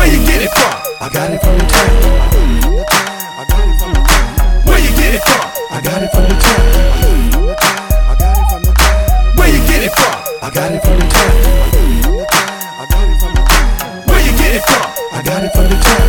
Where you get it from? I got it from the town. I got it from the town. Where you get it from? I got it from the town. I got it from the town. Where you get it from? I got it from the town. I got it from the town. Where you get it from? I got it from the town.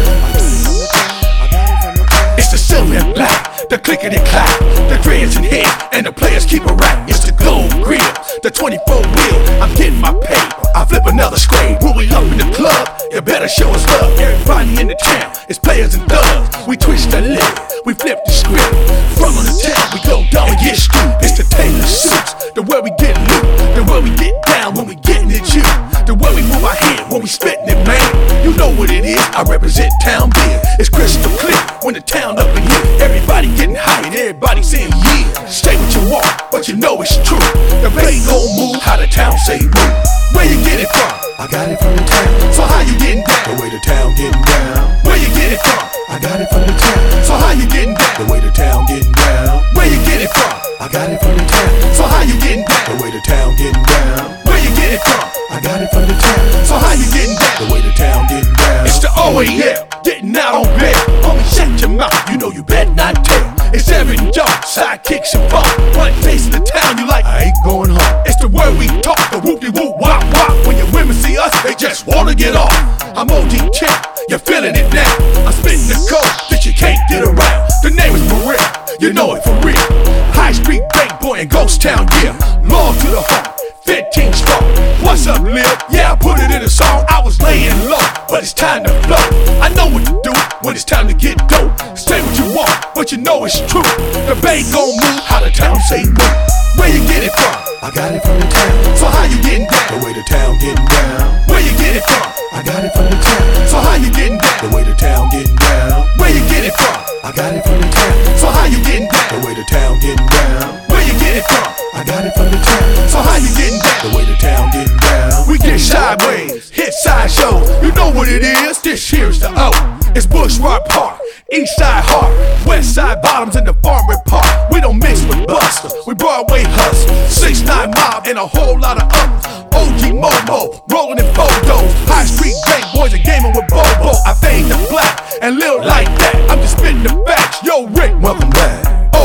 I got it from the town. It's the silver and black, the clickety clack, the dreads in here, and the players keep a rap. It's the gold grill, the 24 wheel. I'm getting my paper, I flip another screen. When we up in the club, you better show us love. Everybody in the town is players and thugs. We twist the lid, we flip the script. From on the town, we go down and get stupid. It's the Taylor suits, the way we get loot, the way we get down when we getting it you, the way we move our hand when we spitting it, man. You know what it is, I represent town beer. It's crystal clear when the town up in here. Everybody getting high and everybody saying yeah. Say what you want, but you know it's true. The bay gon' move, how the town say move. Where you get it from? I got it from the town. So how you getting down? The way the town getting down. Where you get it from? I got it from the town. So how you getting down? The way the town getting down. Where you get it from? I got it from the town. So how you getting down? The way the town getting down. Where you get it from? I got it from the town. So how you getting down? The way the town getting down. It's the OAL, getting out on bail. Homie, shut your mouth, you know you better not tell. It's Evan Jones, sidekicks and fun. One place in the town you like, I ain't going home. it's the word we talk, the whoop-de-whoop, wop-wop. When your women see us, they just wanna get off. I'm OG Champ, you're feeling it now. I'm spitting the code that you can't get around. The name is Maria, you know it for real. High Street Bank Boy and Ghost Town, yeah. Law to the heart, 15 strong. What's up, Lil? Yeah, I put it in a song. I was laying low, but it's time to flow. I know what to do when it's time to get dope. Say what you want, but you know it's true. The bay gon' move, how the town say move. Where you get it from? I got it from the town. So how you getting down? The way the town getting down. Where you get it from? I got it from the town. So how you getting down? The way the town getting down. Where you get it from? I got it from the town. So how you getting down? The way the town getting down. Where you get it from? I got it from the town. So how you getting down? The way the town getting down. We get sideways, hit side shows. You know what it is, this here's the O. It's Bush Rock Park, East Side Heart, West Side Bottoms in the Farmer Park. We don't mix with Buster, we Broadway hustle. 6ix9ine Mob and a whole lot of others. OG Momo, rolling in photos. High Street Bank Boys and gaming with Bobo. I fade the black and Lil like that. I'm just spitting the facts. Yo, Rick, Welcome back.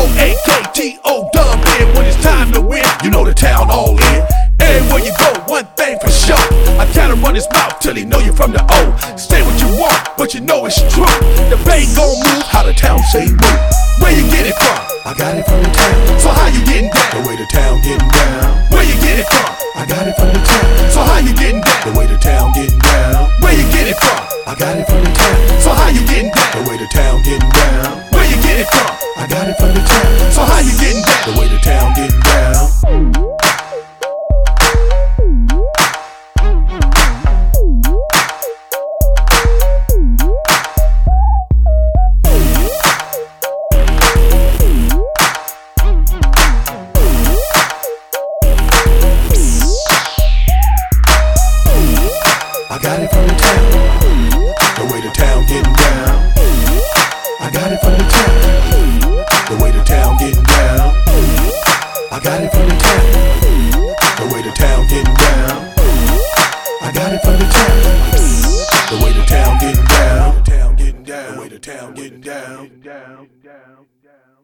OAKTO dub in when it's time to win. You know the town all in. Everywhere you go, one thing for sure. I gotta run his mouth till he know you from the O. Say what you want, but you know it's true. The bay gon' move, how the town say move. Where you get it from? I got it from the town. So how you getting down? The way the town getting down. Where you get it from? I got it from the town. So how you getting down? The way the town getting down. Where you get it from? I got it from the town. So how you getting down? The way the town getting down. Where you get it from? I got it from the town. So how you getting down? The way the town getting down. I got it from the town. The way the town getting down. I got it from the town. The way the town getting down. I got it from the town. The way the town getting down. I got it from the town. The way the town getting down. The way the town getting down.